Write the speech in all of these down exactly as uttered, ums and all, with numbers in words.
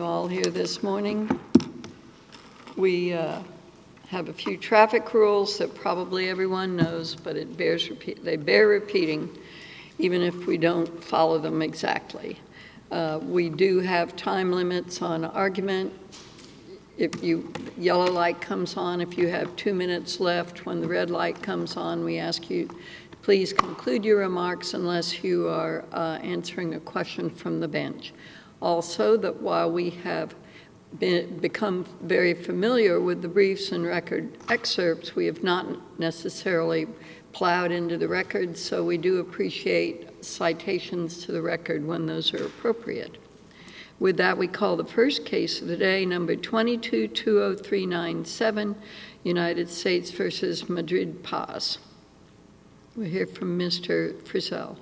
all here this morning. We uh, have a few traffic rules that probably everyone knows, but it bears repeat, they bear repeating even if we don't follow them exactly. Uh, we do have time limits on argument. If you yellow light comes on, if you have two minutes left, when the red light comes on, we ask you please conclude your remarks unless you are uh, answering a question from the bench. Also, that while we have been, become very familiar with the briefs and record excerpts, we have not necessarily plowed into the record, so we do appreciate citations to the record when those are appropriate. With that, we call the first case of the day, number twenty-two two oh three nine seven, United States versus Madrid-Paz. We'll hear from Mister Frizzell.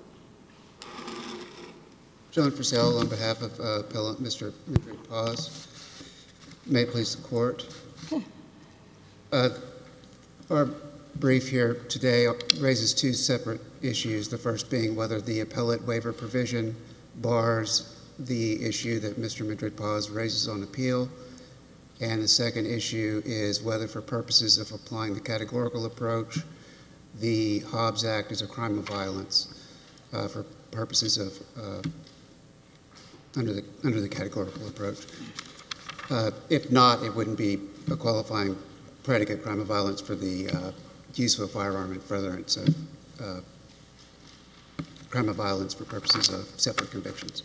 John Frizzell on behalf of uh, appellant Mister Madrid-Paz. May it please the court. Uh, our brief here today raises two separate issues, the first being whether the appellate waiver provision bars the issue that Mister Madrid-Paz raises on appeal, and the second issue is whether, for purposes of applying the categorical approach, the Hobbs Act is a crime of violence uh, for purposes of uh, under the under the categorical approach. Uh, if not, it wouldn't be a qualifying predicate crime of violence for the uh, use of a firearm in furtherance of uh, crime of violence for purposes of separate convictions.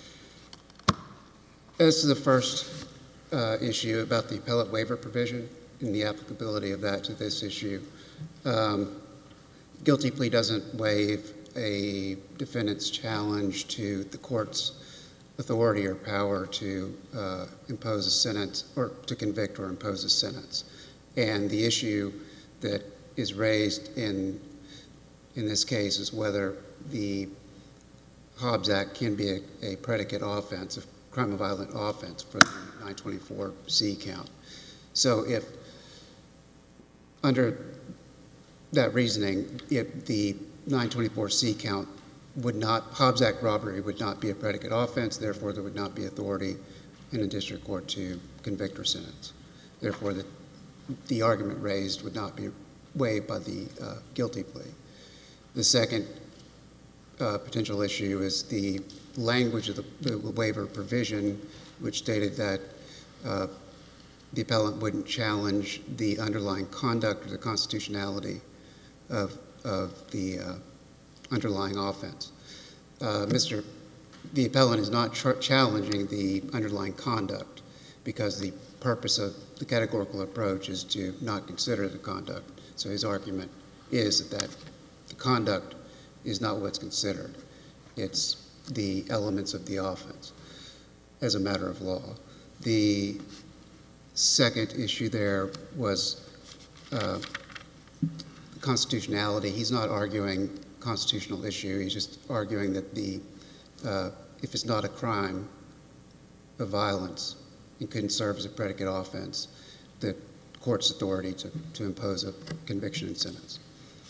As to the first uh, issue about the appellate waiver provision and the applicability of that to this issue, um, guilty plea doesn't waive a defendant's challenge to the court's authority or power to uh, impose a sentence or to convict or impose a sentence. And the issue that is raised in in this case is whether the Hobbs Act can be a, a predicate offense, a crime of violent offense for the nine twenty-four C count. So if under that reasoning, if the nine twenty-four C count would not, Hobbs Act robbery would not be a predicate offense, therefore there would not be authority in a district court to convict or sentence. Therefore the, the argument raised would not be waived by the uh, guilty plea. The second uh, potential issue is the language of the, the waiver provision, which stated that uh, the appellant wouldn't challenge the underlying conduct or the constitutionality of, of the uh, underlying offense. Uh, Mister The appellant is not ch challenging the underlying conduct because the purpose of the categorical approach is to not consider the conduct. So his argument is that, that the conduct is not what's considered. It's the elements of the offense as a matter of law. The second issue there was uh, the constitutionality. He's not arguing constitutional issue. He's just arguing that the uh, if it's not a crime of violence, it couldn't serve as a predicate offense, the court's authority to, to impose a conviction and sentence.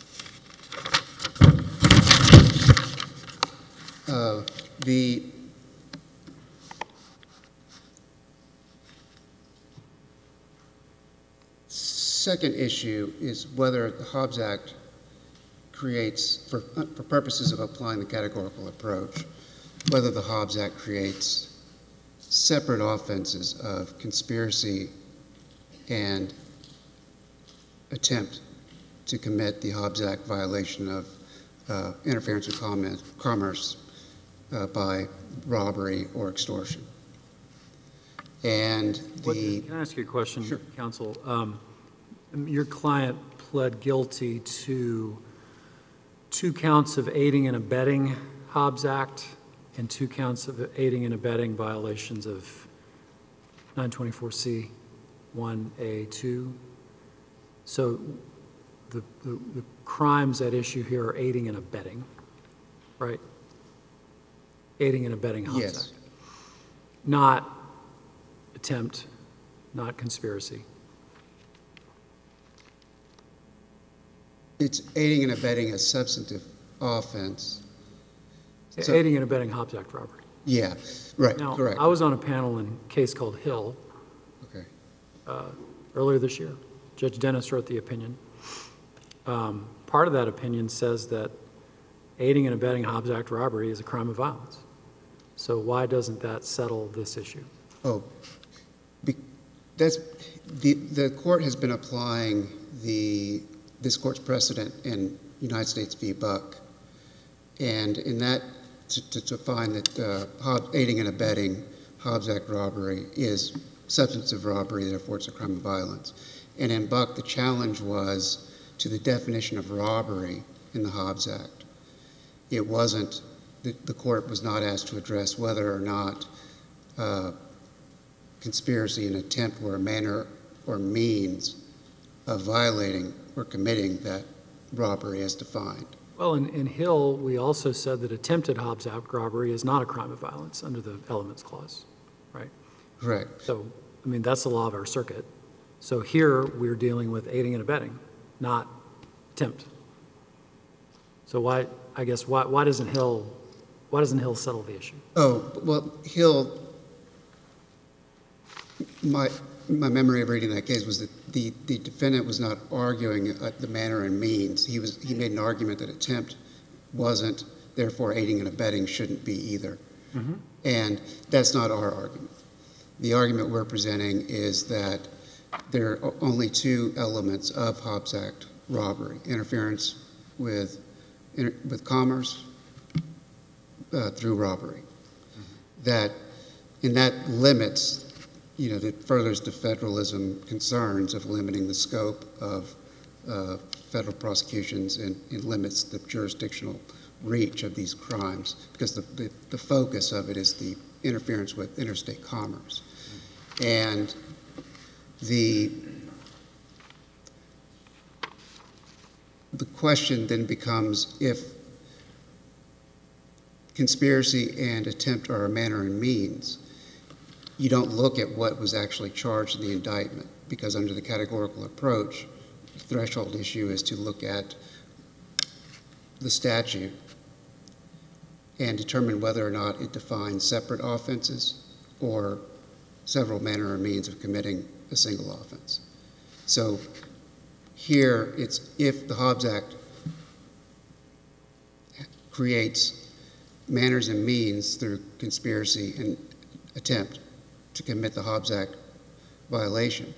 Uh, the second issue is whether the Hobbs Act creates, for, for purposes of applying the categorical approach, whether the Hobbs Act creates separate offenses of conspiracy and attempt to commit the Hobbs Act violation of uh, interference with commerce uh, by robbery or extortion. And the... What, can I ask you a question, Sure. counsel? Um, your client pled guilty to two counts of aiding and abetting Hobbs Act and two counts of aiding and abetting violations of nine twenty-four C one A two. So the, the, the crimes at issue here are aiding and abetting, right? Aiding and abetting Hobbs Yes. Act. Not attempt, not conspiracy. It's aiding and abetting a substantive offense. So, aiding and abetting Hobbs Act robbery. Yeah, right, Now, correct. I was on a panel in a case called Hill Okay. uh, earlier this year. Judge Dennis wrote the opinion. Um, Part of that opinion says that aiding and abetting Hobbs Act robbery is a crime of violence. So why doesn't that settle this issue? Oh, be, that's, the, the court has been applying the, this court's precedent in United States v. Buck. And in that, to, to, to find that uh, Hobbs, aiding and abetting Hobbs Act robbery is substantive robbery, therefore it's a crime of violence. And in Buck, the challenge was to the definition of robbery in the Hobbs Act. It wasn't, the, the court was not asked to address whether or not uh, conspiracy and attempt were a manner or means of violating or committing that robbery as defined. Well, in, in Hill, we also said that attempted Hobbs Act robbery is not a crime of violence under the Elements Clause, right? Correct. So, I mean, that's the law of our circuit. So here, we're dealing with aiding and abetting, not attempt. So why, I guess, why, why doesn't Hill, why doesn't Hill settle the issue? Oh, well, Hill, my, my memory of reading that case was that the, the defendant was not arguing uh, the manner and means. He was, he made an argument that attempt wasn't, therefore aiding and abetting shouldn't be either. Mm-hmm. And that's not our argument. The argument we're presenting is that there are only two elements of Hobbs Act robbery: interference with, inter, with commerce uh, through robbery. Mm-hmm. That, and that limits, you know, that furthers the federalism concerns of limiting the scope of uh, federal prosecutions and, and limits the jurisdictional reach of these crimes, because the, the, the focus of it is the interference with interstate commerce. Mm-hmm. And the the question then becomes, if conspiracy and attempt are a manner and means, you don't look at what was actually charged in the indictment, because under the categorical approach, the threshold issue is to look at the statute and determine whether or not it defines separate offenses or several manner or means of committing a single offense. So here, it's if the Hobbs Act creates manners and means through conspiracy and attempt to commit the Hobbs Act violation,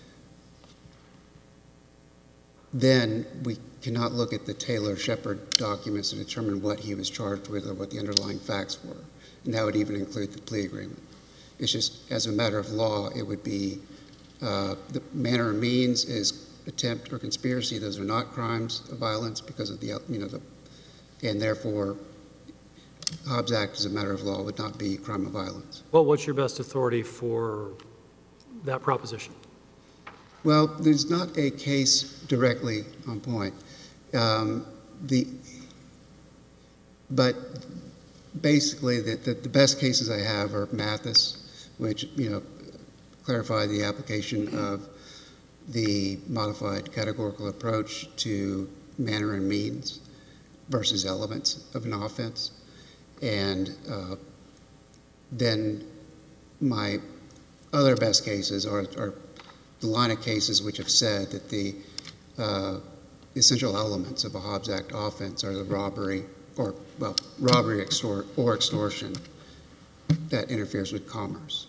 then we cannot look at the Taylor-Shepard documents to determine what he was charged with or what the underlying facts were. And that would even include the plea agreement. It's just, as a matter of law, it would be uh, the manner and means is attempt or conspiracy. Those are not crimes of violence because of the, you know, the, and therefore Hobbs Act as a matter of law would not be a crime of violence. Well, what's your best authority for that proposition? Well, there's not a case directly on point. Um, the, but basically, the, the, the best cases I have are Mathis, which, you know, clarify the application of the modified categorical approach to manner and means versus elements of an offense. And uh, then my other best cases are, are the line of cases which have said that the uh, essential elements of a Hobbs Act offense are the robbery, or, well, robbery extor or extortion that interferes with commerce.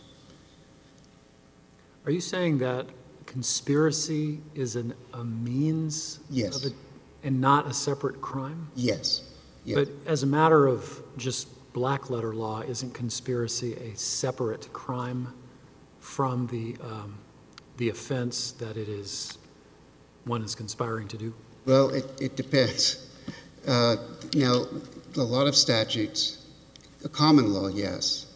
Are you saying that conspiracy is an, a means Yes. of it and not a separate crime? Yes. Yes. But as a matter of just black letter law, isn't conspiracy a separate crime from the, um, the offense that it is, one is conspiring to do? Well, it, it depends. Uh, now, a lot of statutes, a common law, yes.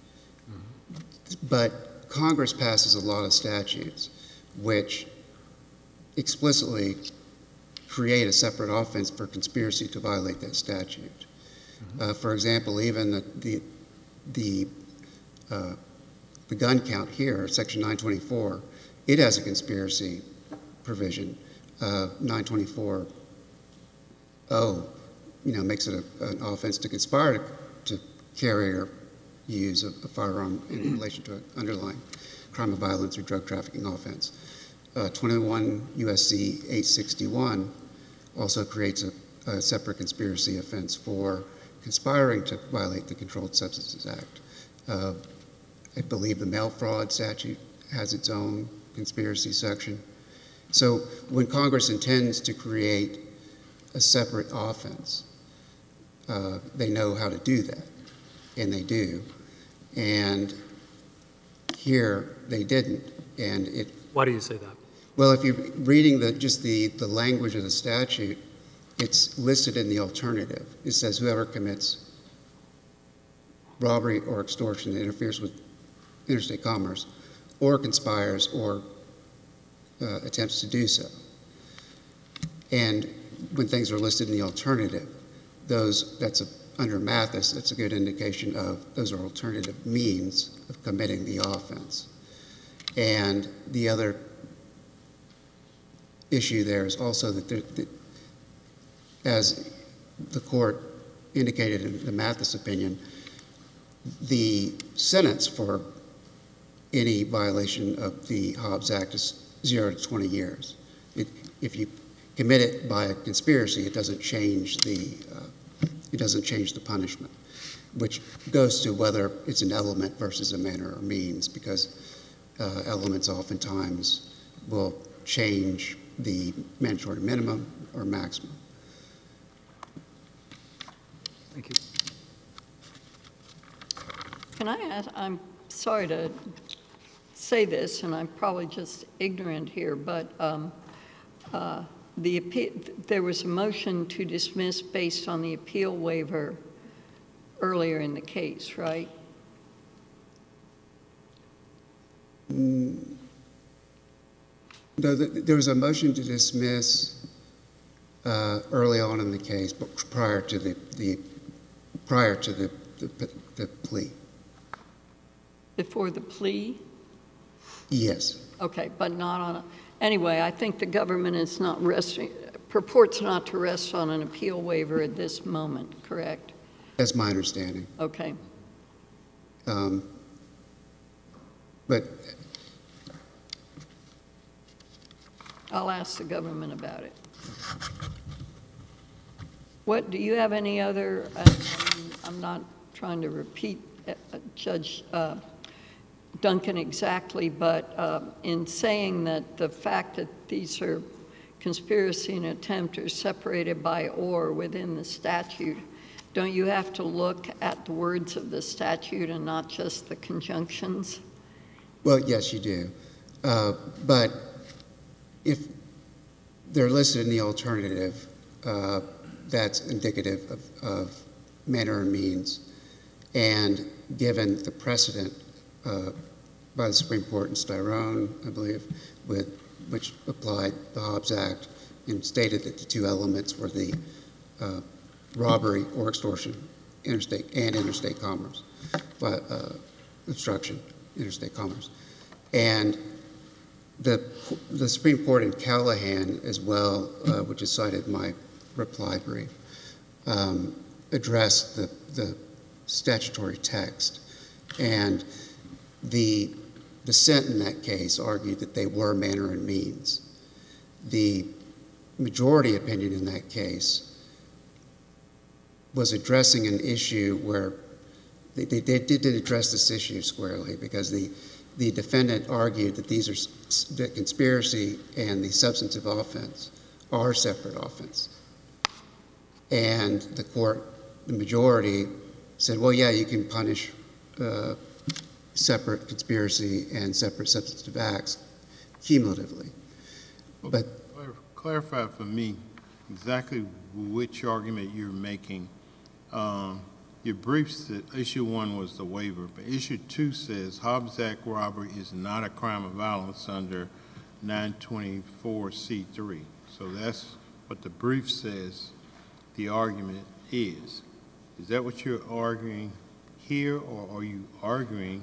Mm-hmm. But Congress passes a lot of statutes which explicitly create a separate offense for conspiracy to violate that statute. Mm-hmm. Uh, for example, even the the the, uh, the gun count here, Section nine twenty-four, it has a conspiracy provision. Uh, nine twenty-four oh, you know, makes it a, an offense to conspire to, to carry or use of a firearm in relation to an underlying crime of violence or drug trafficking offense. Uh, twenty-one U S C eight sixty-one also creates a, a separate conspiracy offense for conspiring to violate the Controlled Substances Act. Uh, I believe the mail fraud statute has its own conspiracy section. So when Congress intends to create a separate offense, uh, they know how to do that, and they do. And here they didn't, and it. Why do you say that? Well, if you're reading the just the the language of the statute, it's listed in the alternative. It says whoever commits robbery or extortion that interferes with interstate commerce, or conspires or uh, attempts to do so. And when things are listed in the alternative, those that's a, under Mathis, that's a good indication of those are alternative means of committing the offense. And the other issue there is also that, there, that as the court indicated in the Mathis opinion, the sentence for any violation of the Hobbs Act is zero to twenty years. It, if you commit it by a conspiracy, it doesn't change the uh, it doesn't change the punishment, which goes to whether it's an element versus a manner or means, because uh, elements oftentimes will change the mandatory minimum or maximum. Thank you. Can I ask, I'm sorry to say this, and I'm probably just ignorant here, but um, uh, the there was a motion to dismiss based on the appeal waiver earlier in the case, right? Mm. No, there was a motion to dismiss uh, early on in the case, but prior to the, the prior to the, the, the plea. Before the plea? Yes. Okay, but not on a, anyway, I think the government is not resting, purports not to rest on an appeal waiver at this moment, correct? That's my understanding. Okay. Um, but I'll ask the government about it. What, do you have any other, uh, I'm not trying to repeat uh, Judge uh, Duncan exactly, but uh, in saying that the fact that these are conspiracy and attempt are separated by or within the statute, don't you have to look at the words of the statute and not just the conjunctions? Well, yes, you do. Uh, but if they're listed in the alternative, uh, that's indicative of, of manner and means. And given the precedent uh, by the Supreme Court in Styrone, I believe, with which applied the Hobbs Act and stated that the two elements were the uh, robbery or extortion, interstate and interstate commerce, but uh, obstruction, interstate commerce. And the, the Supreme Court in Callahan as well, uh, which is cited in my reply brief, um, addressed the, the statutory text. And the dissent in that case argued that they were manner and means. The majority opinion in that case was addressing an issue where they, they, they did address this issue squarely, because the, the defendant argued that these are the conspiracy and the substantive offense are separate offense. And the court, the majority, said, well, yeah, you can punish uh, separate conspiracy and separate substantive acts cumulatively. Well, but clarify for me exactly which argument you're making. Um, your brief said issue one was the waiver, but issue two says Hobbs Act robbery is not a crime of violence under nine twenty-four C three. So that's what the brief says the argument is. Is that what you're arguing here, or are you arguing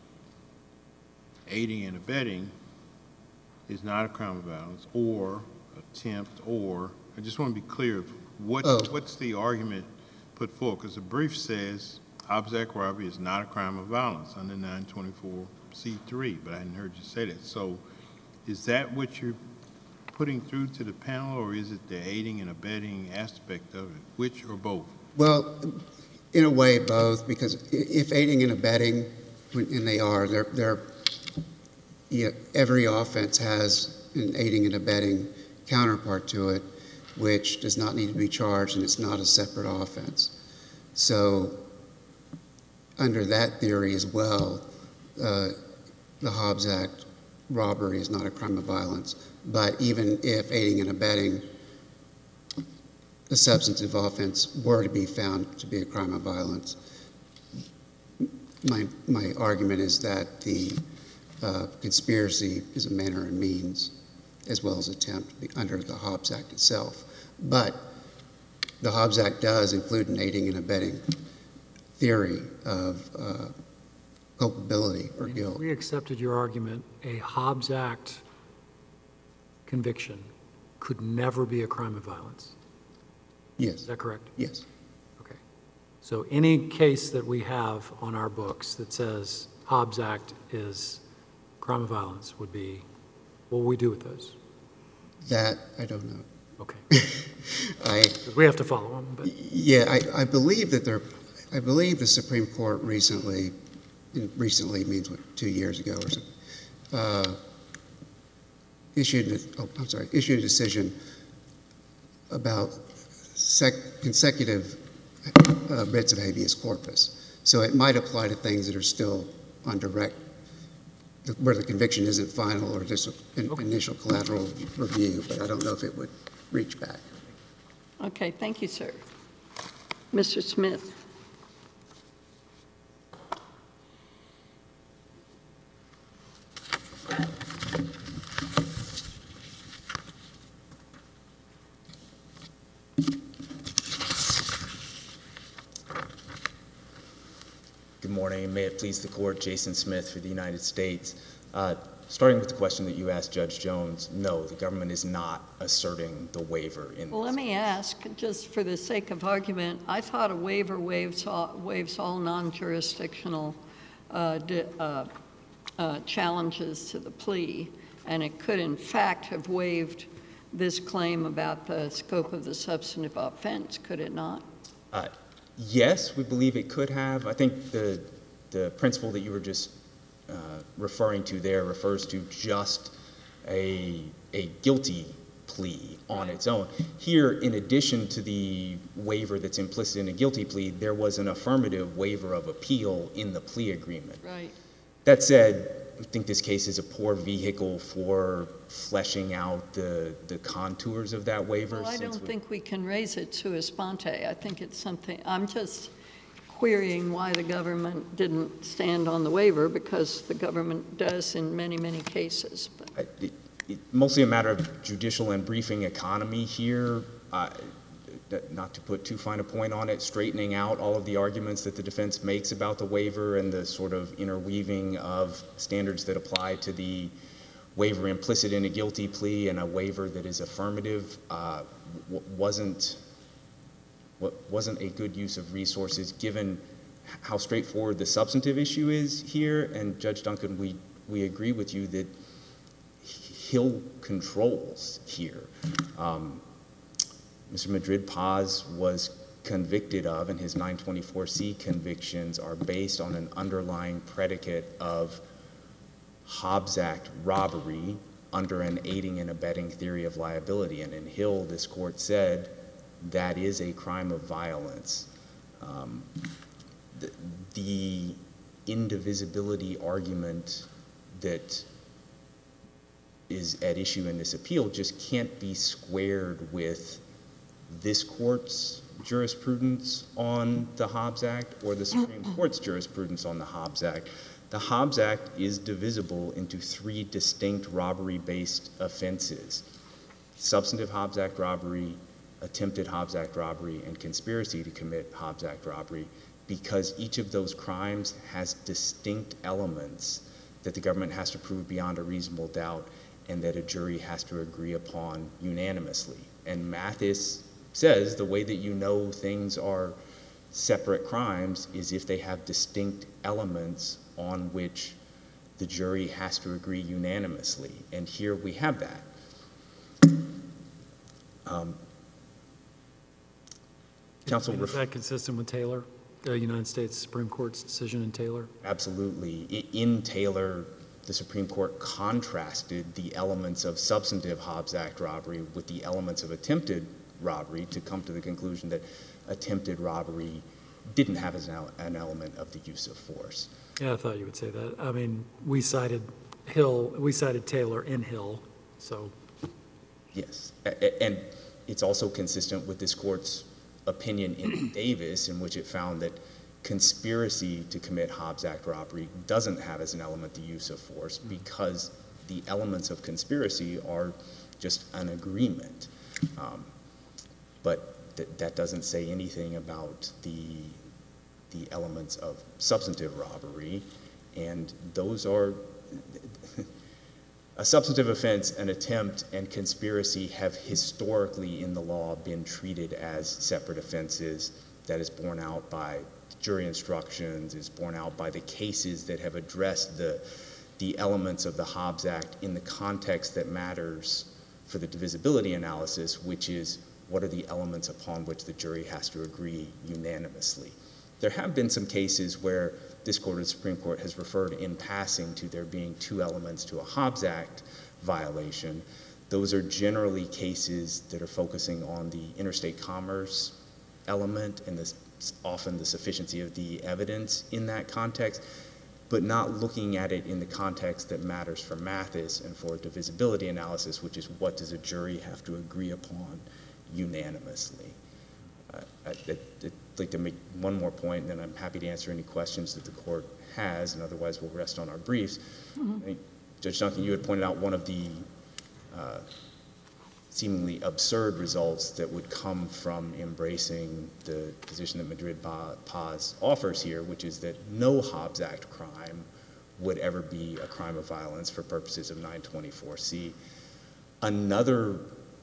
aiding and abetting is not a crime of violence, or attempt, or, I just want to be clear, what, oh. what's the argument put forth? Because the brief says Hobbs Act robbery is not a crime of violence under nine twenty-four C three, but I hadn't heard you say that. So is that what you're putting through to the panel, or is it the aiding and abetting aspect of it? Which or both? Well, in a way, both, because if aiding and abetting, and they are, they're, they're yeah, every offense has an aiding and abetting counterpart to it, which does not need to be charged, and it's not a separate offense. So under that theory as well, uh, the Hobbs Act robbery is not a crime of violence. But even if aiding and abetting, the substantive offense, were to be found to be a crime of violence, my, my argument is that the uh, conspiracy is a manner and means, as well as attempt under the Hobbs Act itself. But the Hobbs Act does include an aiding and abetting theory of uh, culpability or guilt. If we accepted your argument, a Hobbs Act conviction could never be a crime of violence. Yes. Is that correct? Yes. Okay. So any case that we have on our books that says Hobbs Act is crime of violence would be, what will we do with those? That I don't know. Okay. I, 'Cause we have to follow them, but yeah, I, I believe that there, I believe the Supreme Court recently, recently means what, two years ago or something, uh, issued, a, oh, I'm sorry, issued a decision about sec, consecutive uh, writs of habeas corpus. So it might apply to things that are still on direct, where the conviction isn't final or just an Okay. initial collateral review, but I don't know if it would reach back. Okay, thank you, sir. Mister Smith. Good morning, and may it please the court, Jason Smith for the United States. Uh, starting with the question that you asked Judge Jones, no, the government is not asserting the waiver in Well, this let me ask, just for the sake of argument, I thought a waiver waives all, waives all non-jurisdictional uh, di- uh, uh, challenges to the plea, and it could in fact have waived this claim about the scope of the substantive offense, could it not? Uh, yes, we believe it could have. I think the, the principle that you were just uh, referring to there refers to just a, a guilty plea on its own. Here, in addition to the waiver that's implicit in a guilty plea, there was an affirmative waiver of appeal in the plea agreement. Right. That said, I think this case is a poor vehicle for fleshing out the, the contours of that waiver. Well, I since don't we- think we can raise it sua sponte. I think it's something, I'm just querying why the government didn't stand on the waiver, because the government does in many, many cases. But I- it- it- Mostly a matter of judicial and briefing economy here. Uh, that- Not to put too fine a point on it, straightening out all of the arguments that the defense makes about the waiver and the sort of interweaving of standards that apply to the waiver implicit in a guilty plea and a waiver that is affirmative uh, w- wasn't what wasn't a good use of resources given how straightforward the substantive issue is here. And Judge Duncan, we we agree with you that Hill controls here. Um, Mister Madrid-Paz was convicted of, and his nine twenty-four C convictions are based on an underlying predicate of Hobbs Act robbery under an aiding and abetting theory of liability. And in Hill, this court said that is a crime of violence. Um, the, the indivisibility argument that is at issue in this appeal just can't be squared with this court's jurisprudence on the Hobbs Act or the Supreme Court's jurisprudence on the Hobbs Act. The Hobbs Act is divisible into three distinct robbery-based offenses: substantive Hobbs Act robbery, attempted Hobbs Act robbery, and conspiracy to commit Hobbs Act robbery, because each of those crimes has distinct elements that the government has to prove beyond a reasonable doubt and that a jury has to agree upon unanimously. And Mathis says the way that you know things are separate crimes is if they have distinct elements on which the jury has to agree unanimously. And here we have that. Um, Counsel, Is that consistent with Taylor, the United States Supreme Court's decision in Taylor? absolutely. I- In Taylor, the Supreme Court contrasted the elements of substantive Hobbs Act robbery with the elements of attempted robbery to come to the conclusion that attempted robbery didn't have as an el- an element of the use of force. Yeah, I thought you would say that. I mean, we cited Hill, we cited Taylor in Hill, so. Yes, A- a- and it's also consistent with this court's opinion in Davis, in which it found that conspiracy to commit Hobbs Act robbery doesn't have as an element the use of force because the elements of conspiracy are just an agreement. Um, but th- that doesn't say anything about the, the elements of substantive robbery, and those are a substantive offense, an attempt, and conspiracy have historically in the law been treated as separate offenses. That is borne out by jury instructions, is borne out by the cases that have addressed the, the elements of the Hobbs Act in the context that matters for the divisibility analysis, which is what are the elements upon which the jury has to agree unanimously. There have been some cases where this court or the Supreme Court has referred in passing to there being two elements to a Hobbs Act violation. Those are generally cases that are focusing on the interstate commerce element and the, often the sufficiency of the evidence in that context, but not looking at it in the context that matters for Mathis and for divisibility analysis, which is what does a jury have to agree upon unanimously. Uh, I, I'd, I'd like to make one more point, and then I'm happy to answer any questions that the court has, and otherwise we'll rest on our briefs. Mm-hmm. I think, Judge Duncan, you had pointed out one of the uh, seemingly absurd results that would come from embracing the position that Madrid Paz offers here, which is that no Hobbs Act crime would ever be a crime of violence for purposes of nine twenty-four C. Another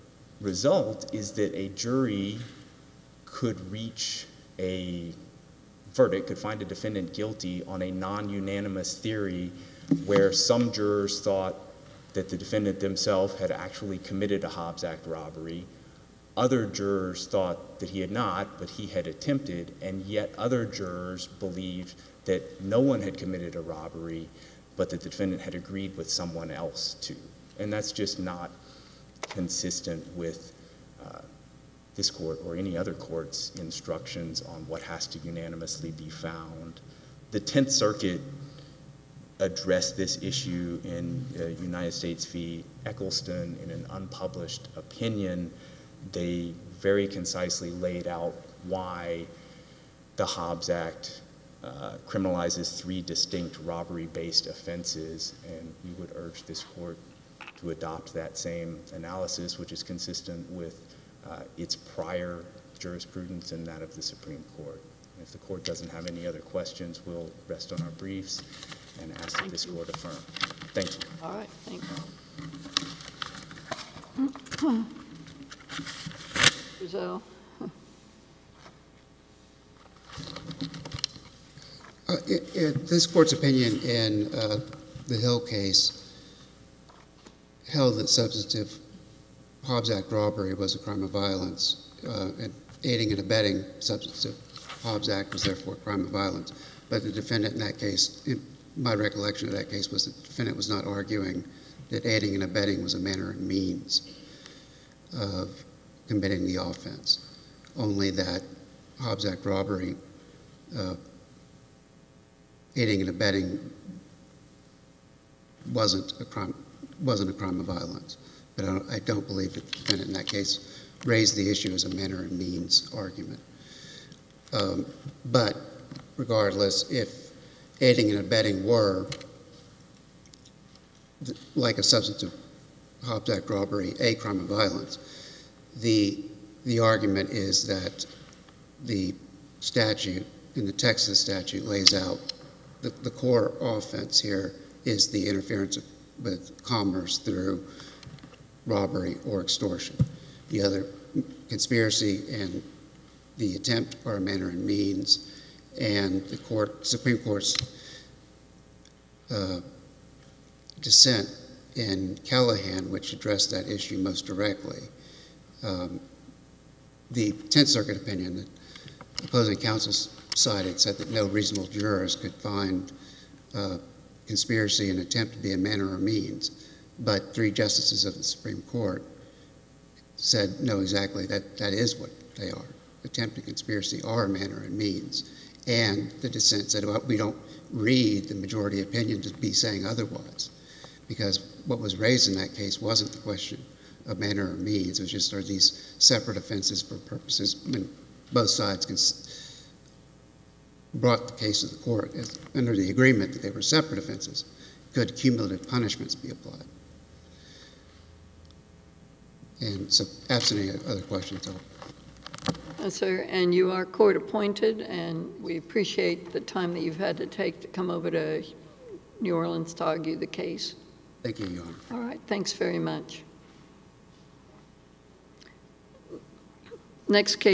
result is that a jury could reach a verdict, could find a defendant guilty on a non-unanimous theory where some jurors thought that the defendant themselves had actually committed a Hobbs Act robbery. Other jurors thought that he had not, but he had attempted, and yet other jurors believed that no one had committed a robbery, but that the defendant had agreed with someone else to. And that's just not consistent with uh, this court or any other court's instructions on what has to unanimously be found. The Tenth Circuit addressed this issue in uh, United States v. Eccleston in an unpublished opinion. They very concisely laid out why the Hobbs Act uh, criminalizes three distinct robbery-based offenses, and we would urge this court to adopt that same analysis, which is consistent with uh, its prior jurisprudence and that of the Supreme Court. And if the court doesn't have any other questions, we'll rest on our briefs and ask that this court affirm. Thank you. All right, thank you. Giselle? Uh, it, it, this court's opinion in uh, the Hill case held that substantive Hobbs Act robbery was a crime of violence, uh, and aiding and abetting substantive Hobbs Act was therefore a crime of violence. But the defendant in that case, in my recollection of that case, was that the defendant was not arguing that aiding and abetting was a manner and means of committing the offense, only that Hobbs Act robbery, uh, aiding and abetting wasn't a crime, wasn't a crime of violence. But I don't, I don't believe that the defendant in that case raised the issue as a manner and means argument. Um, but regardless, if aiding and abetting were like a substantive Hobbs Act robbery, a crime of violence, the the argument is that the statute, in the Texas statute, lays out the, the core offense here is the interference with commerce through robbery or extortion. The other, conspiracy and the attempt are a manner and means, and the court, Supreme Court's uh, dissent in Callahan, which addressed that issue most directly. Um, the Tenth Circuit opinion that opposing counsel cited said that no reasonable jurors could find uh, conspiracy and attempt to be a manner or means, but three justices of the Supreme Court said no, exactly, that that is what they are. Attempt and conspiracy are a manner and means. And the dissent said, well, we don't read the majority opinion to be saying otherwise, because what was raised in that case wasn't the question of manner or means. It was just, are these separate offenses for purposes, I mean, both sides cons- brought the case to the court as, under the agreement that they were separate offenses. Could cumulative punishments be applied? And so, absent any other questions, I'll Uh, Sir, and you are court appointed, and we appreciate the time that you've had to take to come over to New Orleans to argue the case. thank you, Your Honor. All right, thanks very much. Next case.